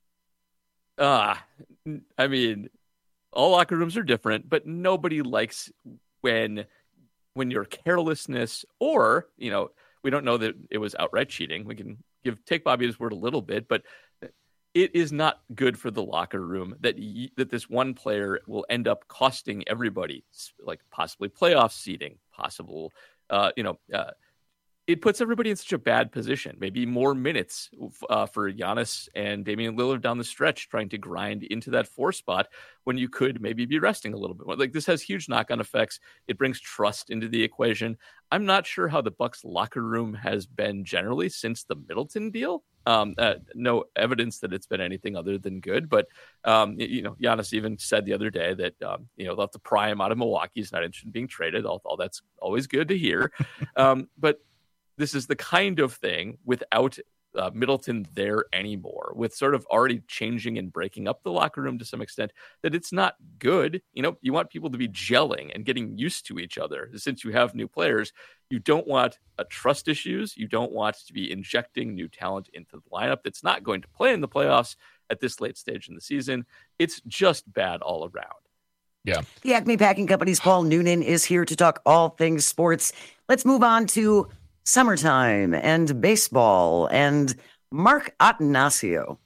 I mean, all locker rooms are different, but nobody likes when your carelessness, or, we don't know that it was outright cheating. We can take Bobby's word a little bit, but it is not good for the locker room that this one player will end up costing everybody, like possibly playoff seeding, possible, it puts everybody in such a bad position. Maybe more minutes for Giannis and Damian Lillard down the stretch trying to grind into that 4 spot when you could maybe be resting a little bit more. Like, this has huge knock-on effects. It brings trust into the equation. I'm not sure how the Bucks locker room has been generally since the Middleton deal. No evidence that it's been anything other than good. But, Giannis even said the other day that, they'll have to pry him out of Milwaukee. He's not interested in being traded. All that's always good to hear. But this is the kind of thing without Middleton there anymore, with sort of already changing and breaking up the locker room to some extent, that it's not good. You want people to be gelling and getting used to each other. Since you have new players, you don't want trust issues. You don't want to be injecting new talent into the lineup that's not going to play in the playoffs at this late stage in the season. It's just bad all around. Yeah. The Acme Packing Company's Paul Noonan is here to talk all things sports. Let's move on to summertime and baseball and Mark Attanasio.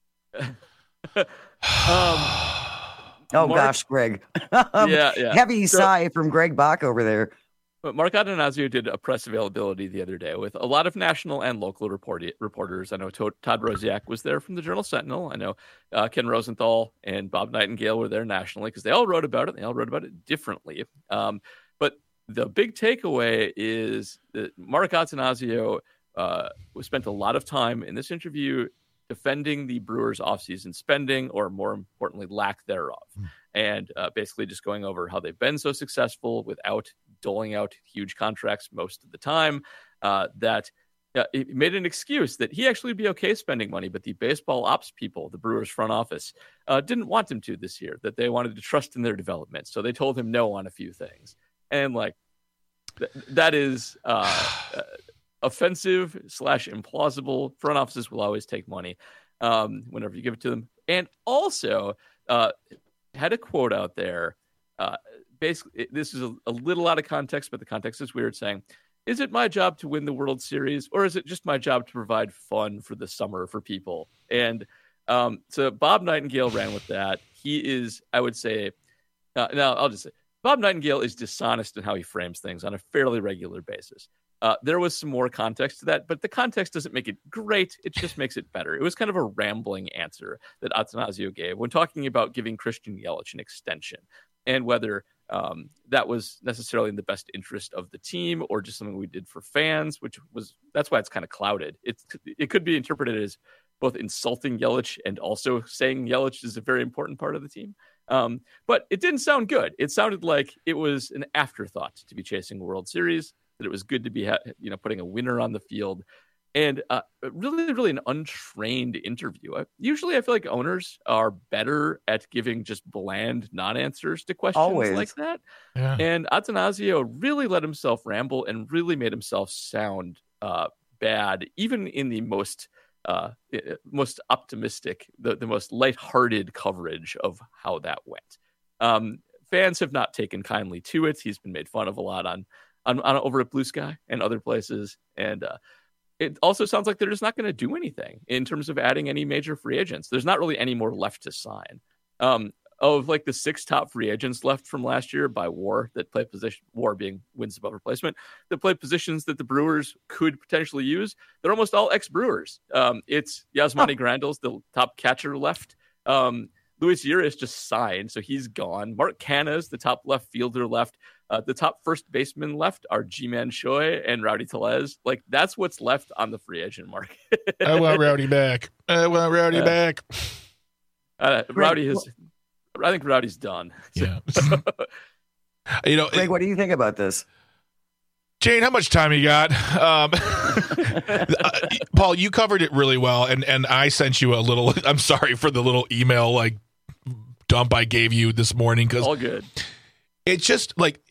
Gosh, Greg. Heavy sigh from Greg Bach over there. Mark Attanasio did a press availability the other day with a lot of national and local reporters. I know Todd Rosiak was there from the Journal Sentinel. I know Ken Rosenthal and Bob Nightingale were there nationally because they all wrote about it. They all wrote about it differently. But the big takeaway is that Mark Attanasio spent a lot of time in this interview defending the Brewers' offseason spending, or more importantly, lack thereof, and basically just going over how they've been so successful without doling out huge contracts most of the time, that he made an excuse that he actually would be okay spending money, but the baseball ops people, the Brewers front office, didn't want him to this year, that they wanted to trust in their development. So they told him no on a few things. And that is offensive / implausible. Front offices will always take money whenever you give it to them. And also had a quote out there. Basically, this is a little out of context, but the context is weird, saying, "Is it my job to win the World Series, or is it just my job to provide fun for the summer for people?" And so Bob Nightingale ran with that. He is, I would say, now I'll just say, Bob Nightingale is dishonest in how he frames things on a fairly regular basis. There was some more context to that, but the context doesn't make it great. It just makes it better. It was kind of a rambling answer that Attanasio gave when talking about giving Christian Yelich an extension, and whether that was necessarily in the best interest of the team or just something we did for fans, that's why it's kind of clouded. It could be interpreted as both insulting Yelich and also saying Yelich is a very important part of the team. But it didn't sound good. It sounded like it was an afterthought to be chasing a World Series, that it was good to be putting a winner on the field. and really, really an untrained interview. Usually I feel like owners are better at giving just bland non-answers to questions like that. Yeah. And Attanasio really let himself ramble and really made himself sound bad, even in the most optimistic, the most lighthearted coverage of how that went. Fans have not taken kindly to it. He's been made fun of a lot on over at Blue Sky and other places. And it also sounds like they're just not going to do anything in terms of adding any major free agents. There's not really any more left to sign. Of like the 6 top free agents left from last year by WAR that play position, WAR being wins above replacement, that play positions that the Brewers could potentially use. They're almost all ex-Brewers. It's Yasmani Grandal's the top catcher left. Luis Urias just signed, so he's gone. Mark Canha's the top left fielder left. The top first baseman left are Ji-Man Choi and Rowdy Tellez. Like, that's what's left on the free agent market. I want Rowdy back. Back. Rowdy has... I think Rowdy's done. Yeah. Greg, what do you think about this? Jane, how much time you got? Paul, you covered it really well, and I sent you a little. I'm sorry for the little email like dump I gave you this morning because all good. It's just like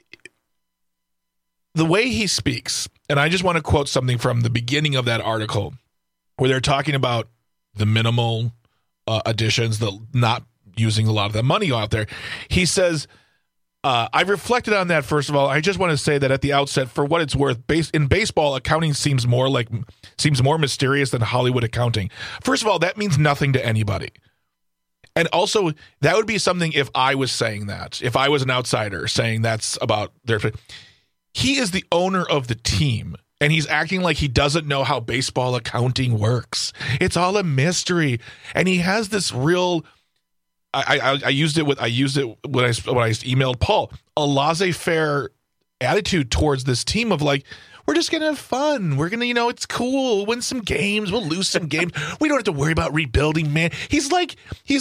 the way he speaks, and I just want to quote something from the beginning of that article where they're talking about the minimal additions, the not using a lot of that money out there. He says, I've reflected on that. First of all, I just want to say that at the outset, for what it's worth, in baseball, accounting seems more mysterious than Hollywood accounting. First of all, that means nothing to anybody. And also, that would be something if I was saying that, if I was an outsider saying that's about their. He is the owner of the team, and he's acting like he doesn't know how baseball accounting works. It's all a mystery, and he has this real. I used it when I emailed Paul, a laissez-faire attitude towards this team of like, we're just gonna have fun. We're gonna, it's cool. Win some games. We'll lose some games. We don't have to worry about rebuilding, man. He's like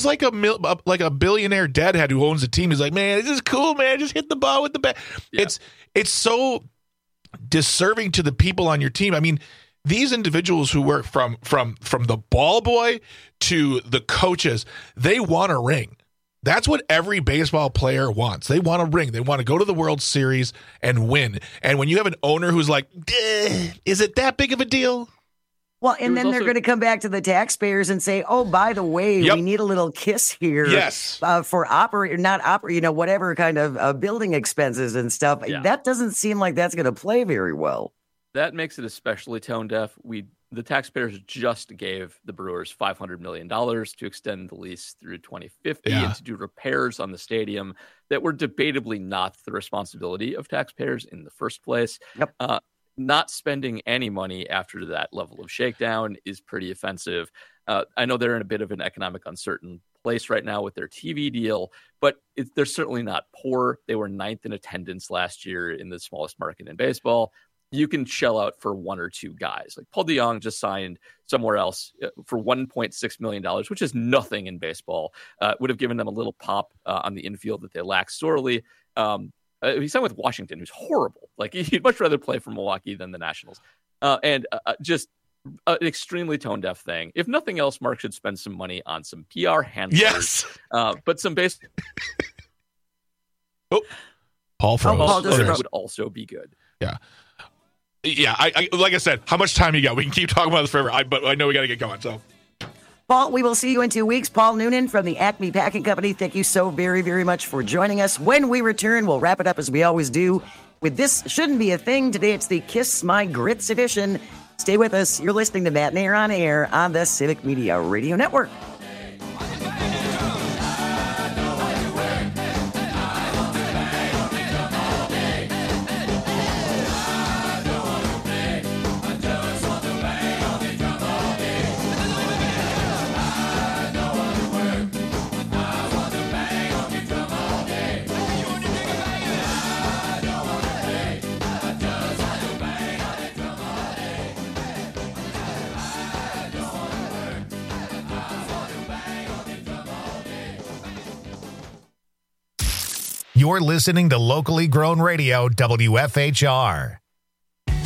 a billionaire deadhead who owns a team. He's like, man, this is cool, man. Just hit the ball with the bat. Yeah. It's so disserving to the people on your team. I mean, these individuals who work from the ball boy to the coaches, they want a ring. That's what every baseball player wants. They want a ring. They want to go to the World Series and win. And when you have an owner who's like, is it that big of a deal? Well, and then they're going to come back to the taxpayers and say, oh, by the way, we need a little kiss here. Yes. For whatever kind of building expenses and stuff. Yeah. That doesn't seem like that's going to play very well. That makes it especially tone deaf. The taxpayers just gave the Brewers $500 million to extend the lease through 2050 and to do repairs on the stadium that were debatably not the responsibility of taxpayers in the first place. Yep. Not spending any money after that level of shakedown is pretty offensive. I know they're in a bit of an economic uncertain place right now with their TV deal, but they're certainly not poor. They were 9th in attendance last year in the smallest market in baseball. You can shell out for one or two guys. Like Paul DeJong just signed somewhere else for $1.6 million, which is nothing in baseball. Would have given them a little pop on the infield that they lack sorely. He signed with Washington, who's horrible. Like he'd much rather play for Milwaukee than the Nationals. And just an extremely tone-deaf thing. If nothing else, Mark should spend some money on some PR handlers. Yes. But some base... Paul froze. Would also be good. Yeah. Yeah, I like I said, how much time you got? We can keep talking about this forever, but I know we got to get going. So, Paul, we will see you in 2 weeks. Paul Noonan from the Acme Packing Company. Thank you so very, very much for joining us. When we return, we'll wrap it up as we always do with This Shouldn't Be a Thing. Today, it's the Kiss My Grits edition. Stay with us. You're listening to Matt and Air on Air on the Civic Media Radio Network. You're listening to locally grown radio, WFHR.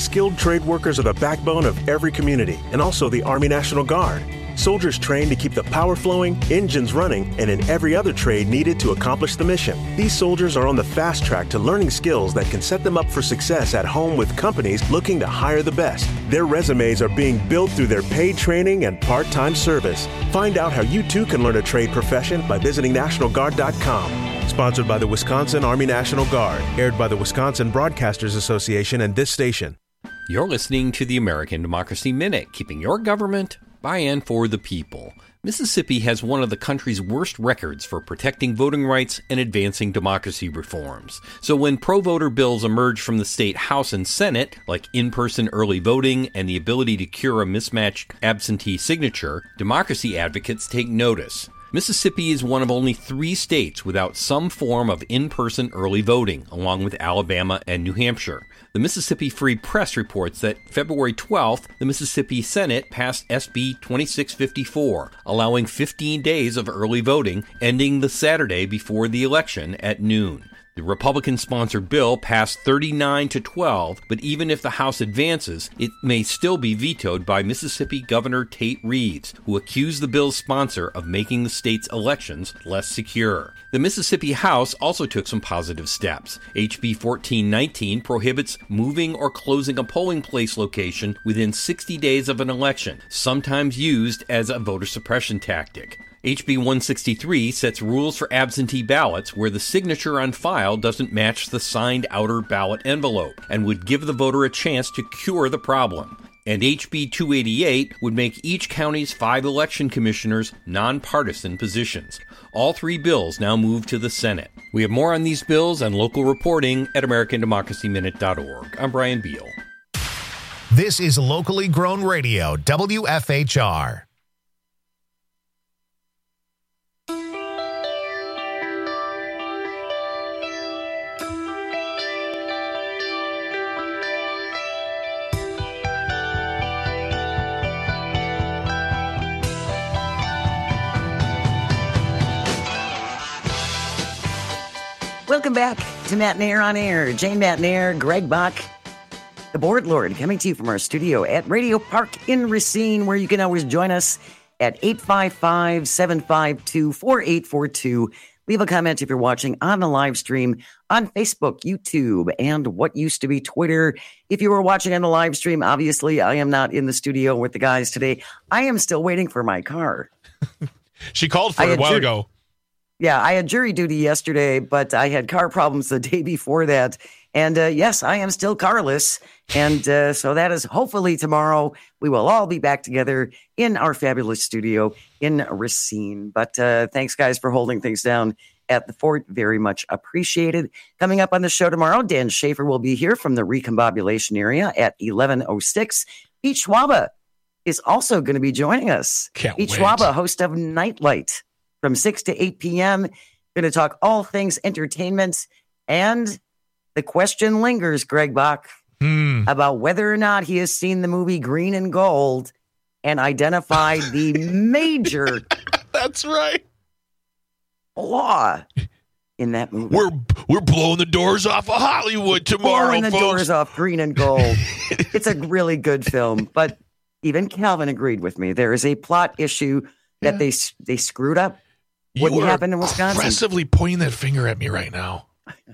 Skilled trade workers are the backbone of every community and also the Army National Guard. Soldiers trained to keep the power flowing, engines running, and in every other trade needed to accomplish the mission. These soldiers are on the fast track to learning skills that can set them up for success at home with companies looking to hire the best. Their resumes are being built through their paid training and part-time service. Find out how you too can learn a trade profession by visiting NationalGuard.com. Sponsored by the Wisconsin Army National Guard. Aired by the Wisconsin Broadcasters Association and this station. You're listening to the American Democracy Minute, keeping your government by and for the people. Mississippi has one of the country's worst records for protecting voting rights and advancing democracy reforms. So when pro-voter bills emerge from the state House and Senate, like in-person early voting and the ability to cure a mismatched absentee signature, democracy advocates take notice. Mississippi is one of only 3 states without some form of in-person early voting, along with Alabama and New Hampshire. The Mississippi Free Press reports that February 12th, the Mississippi Senate passed SB 2654, allowing 15 days of early voting, ending the Saturday before the election at noon. The Republican-sponsored bill passed 39-12, but even if the House advances, it may still be vetoed by Mississippi Governor Tate Reeves, who accused the bill's sponsor of making the state's elections less secure. The Mississippi House also took some positive steps. HB 1419 prohibits moving or closing a polling place location within 60 days of an election, sometimes used as a voter suppression tactic. HB 163 sets rules for absentee ballots where the signature on file doesn't match the signed outer ballot envelope and would give the voter a chance to cure the problem. And HB 288 would make each county's 5 election commissioners nonpartisan positions. All 3 bills now move to the Senate. We have more on these bills and local reporting at AmericanDemocracyMinute.org. I'm Brian Beal. This is locally grown radio, WFHR. Welcome back to Matt Nair on Air. Jane Matt Nair, Greg Bach, the Board Lord, coming to you from our studio at Radio Park in Racine, where you can always join us at 855-752-4842. Leave a comment if you're watching on the live stream on Facebook, YouTube, and what used to be Twitter. If you were watching on the live stream, obviously I am not in the studio with the guys today. I am still waiting for my car. She called for it a while ago. Yeah, I had jury duty yesterday, but I had car problems the day before that. And yes, I am still carless. And so that is hopefully tomorrow we will all be back together in our fabulous studio in Racine. But thanks, guys, for holding things down at the fort. Very much appreciated. Coming up on the show tomorrow, Dan Schaefer will be here from the recombobulation area at 11:06. Pete Schwaba is also going to be joining us. Pete Schwaba, host of Nightlight. From 6 to 8 p.m., going to talk all things entertainment. And the question lingers, Greg Bach, about whether or not he has seen the movie Green and Gold and identified the major that's right flaw in that movie. We're blowing the doors off of Hollywood tomorrow, blowing the folks. doors off Green and Gold. It's a really good film, but even Calvin agreed with me. There is a plot issue that they screwed up. What happened in Wisconsin? Aggressively pointing that finger at me right now.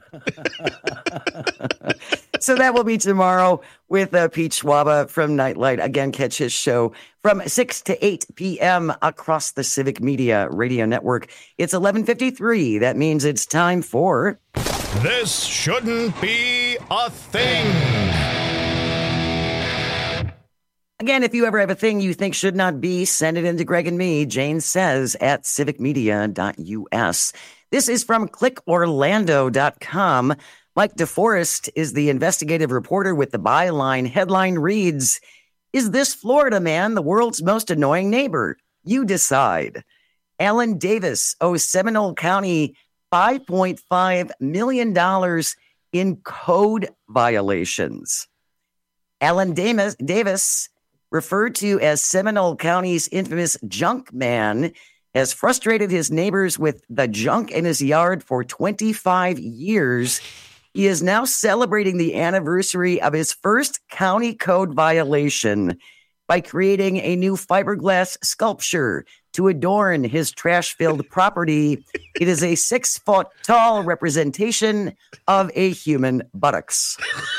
So that will be tomorrow with Pete Schwaba from Nightlight. Again, catch his show from 6 to 8 p.m. across the Civic Media Radio Network. It's 11:53. That means it's time for... This shouldn't be a thing. Again, if you ever have a thing you think should not be, send it in to Greg and me, Jane says, at civicmedia.us. This is from clickorlando.com. Mike DeForest is the investigative reporter with the byline. Headline reads, "Is this Florida man the world's most annoying neighbor? You decide." Alan Davis owes Seminole County $5.5 million in code violations. Alan Davis, referred to as Seminole County's infamous junk man, has frustrated his neighbors with the junk in his yard for 25 years He is now celebrating the anniversary of his first county code violation by creating a new fiberglass sculpture to adorn his trash-filled property. It is a 6-foot-tall representation of a human buttocks.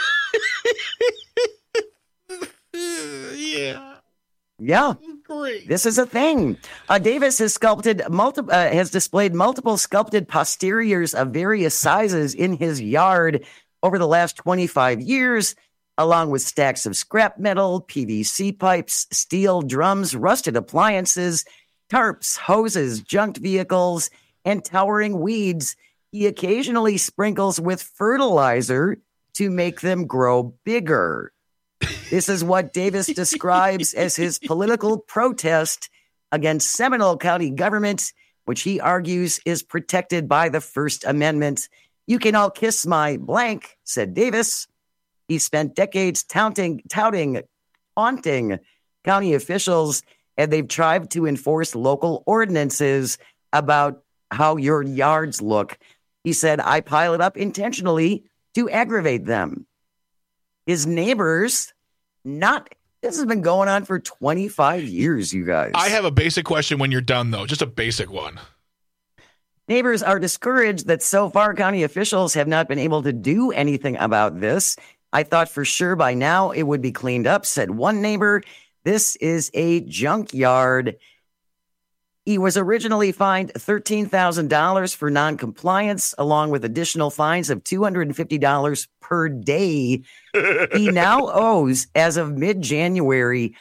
Yeah. Great. This is a thing. Davis has displayed multiple sculpted posteriors of various sizes in his yard over the last 25 years, along with stacks of scrap metal, PVC pipes, steel drums, rusted appliances, tarps, hoses, junked vehicles, and towering weeds. He occasionally sprinkles with fertilizer to make them grow bigger. This is what Davis describes as his political protest against Seminole County government, which he argues is protected by the First Amendment. You can all kiss my blank, said Davis. He spent decades taunting county officials, and they've tried to enforce local ordinances about how your yards look. He said, I pile it up intentionally to aggravate them. His neighbors, this has been going on for 25 years, you guys. I have a basic question when you're done, though. Just a basic one. Neighbors are discouraged that so far county officials have not been able to do anything about this. I thought for sure by now it would be cleaned up, said one neighbor. This is a junkyard. He was originally fined $13,000 for noncompliance, along with additional fines of $250 per day. He now owes, as of mid-January,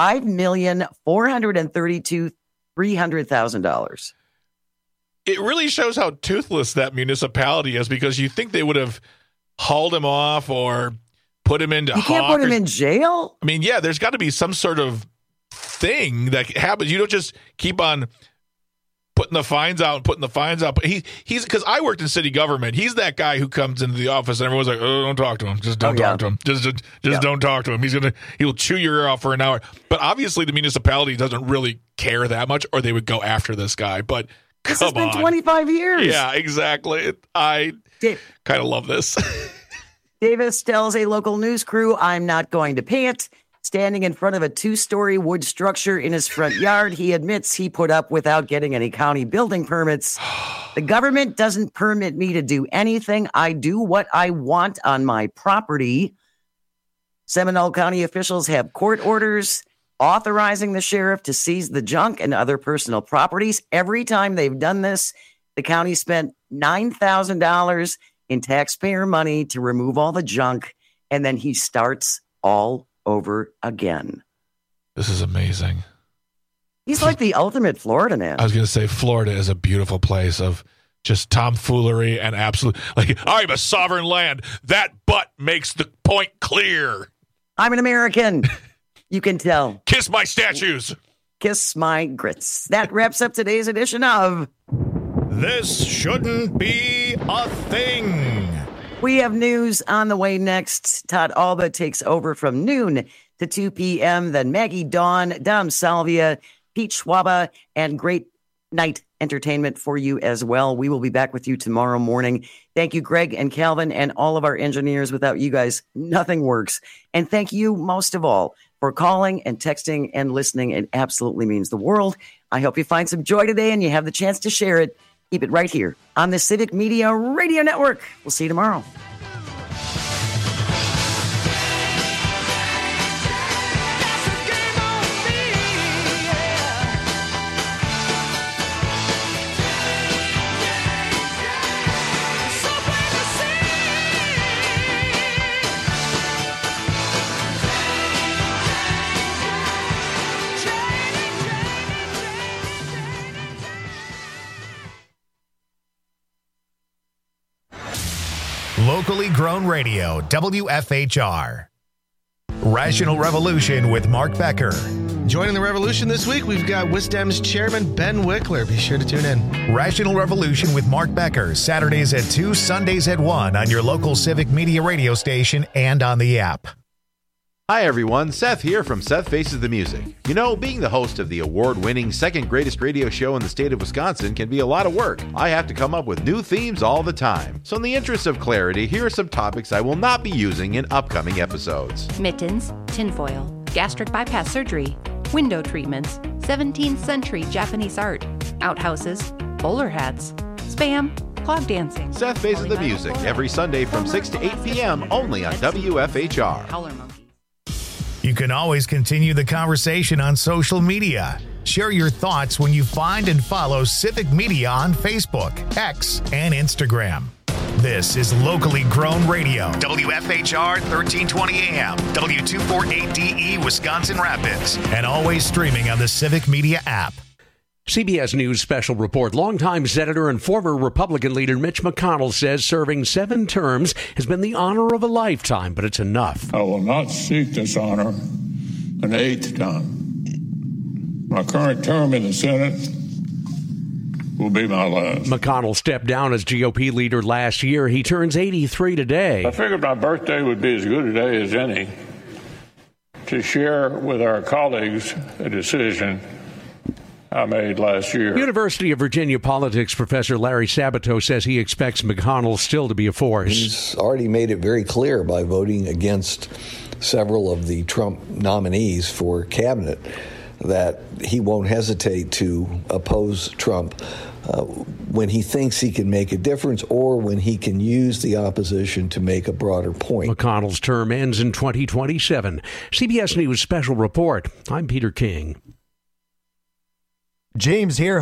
$5,432,300. It really shows how toothless that municipality is, because you think they would have hauled him off or put him into You can't put him in jail? I mean, yeah, there's got to be some sort of thing that happens. You don't just keep on putting the fines out. But he's because I worked in city government. He's that guy who comes into the office and everyone's like, "Oh, don't talk to him. Just don't talk to him. Just don't talk to him. He'll chew your ear off for an hour." But obviously, the municipality doesn't really care that much, or they would go after this guy. But this has been 25 years. Yeah, exactly. I kind of love this. Davis tells a local news crew, I'm not going to pay it. Standing in front of a 2-story wood structure in his front yard, he admits he put up without getting any county building permits. The government doesn't permit me to do anything. I do what I want on my property. Seminole County officials have court orders authorizing the sheriff to seize the junk and other personal properties. Every time they've done this, the county spent $9,000 in taxpayer money to remove all the junk, and then he starts all over again. This is amazing. He's like the ultimate Florida man. I was going to say Florida is a beautiful place of just tomfoolery and absolute, like, I'm a sovereign land. That butt makes the point clear. I'm an American. You can tell. Kiss my statues. Kiss my grits. That wraps up today's edition of This Shouldn't Be a Thing. We have news on the way next. Todd Alba takes over from noon to 2 p.m. Then Maggie Dawn, Dom Salvia, Pete Schwaba, and great night entertainment for you as well. We will be back with you tomorrow morning. Thank you, Greg and Calvin, and all of our engineers. Without you guys, nothing works. And thank you most of all for calling and texting and listening. It absolutely means the world. I hope you find some joy today and you have the chance to share it. Keep it right here on the Civic Media Radio Network. We'll see you tomorrow. Locally grown radio, WFHR. Rational Revolution with Mark Becker. Joining the revolution this week, we've got WISDEM's chairman, Ben Wickler. Be sure to tune in. Rational Revolution with Mark Becker, Saturdays at 2, Sundays at 1 on your local Civic Media radio station and on the app. Hi everyone, Seth here from Seth Faces the Music. You know, being the host of the award-winning second greatest radio show in the state of Wisconsin can be a lot of work. I have to come up with new themes all the time. So in the interest of clarity, here are some topics I will not be using in upcoming episodes. Mittens, tinfoil, gastric bypass surgery, window treatments, 17th century Japanese art, outhouses, bowler hats, spam, clog dancing. Seth Faces the Music, every Sunday from 6 to 8 p.m. only on WFHR. You can always continue the conversation on social media. Share your thoughts when you find and follow Civic Media on Facebook, X, and Instagram. This is locally grown radio. WFHR 1320 AM, W248DE Wisconsin Rapids, and always streaming on the Civic Media app. CBS News special report. Longtime Senator and former Republican leader Mitch McConnell says serving 7 terms has been the honor of a lifetime, but it's enough. I will not seek this honor an 8th time. My current term in the Senate will be my last. McConnell stepped down as GOP leader last year. He turns 83 today. I figured my birthday would be as good a day as any to share with our colleagues a decision I made last year. University of Virginia politics professor Larry Sabato says he expects McConnell still to be a force. He's already made it very clear by voting against several of the Trump nominees for cabinet that he won't hesitate to oppose Trump when he thinks he can make a difference or when he can use the opposition to make a broader point. McConnell's term ends in 2027. CBS News special report. I'm Peter King. James here.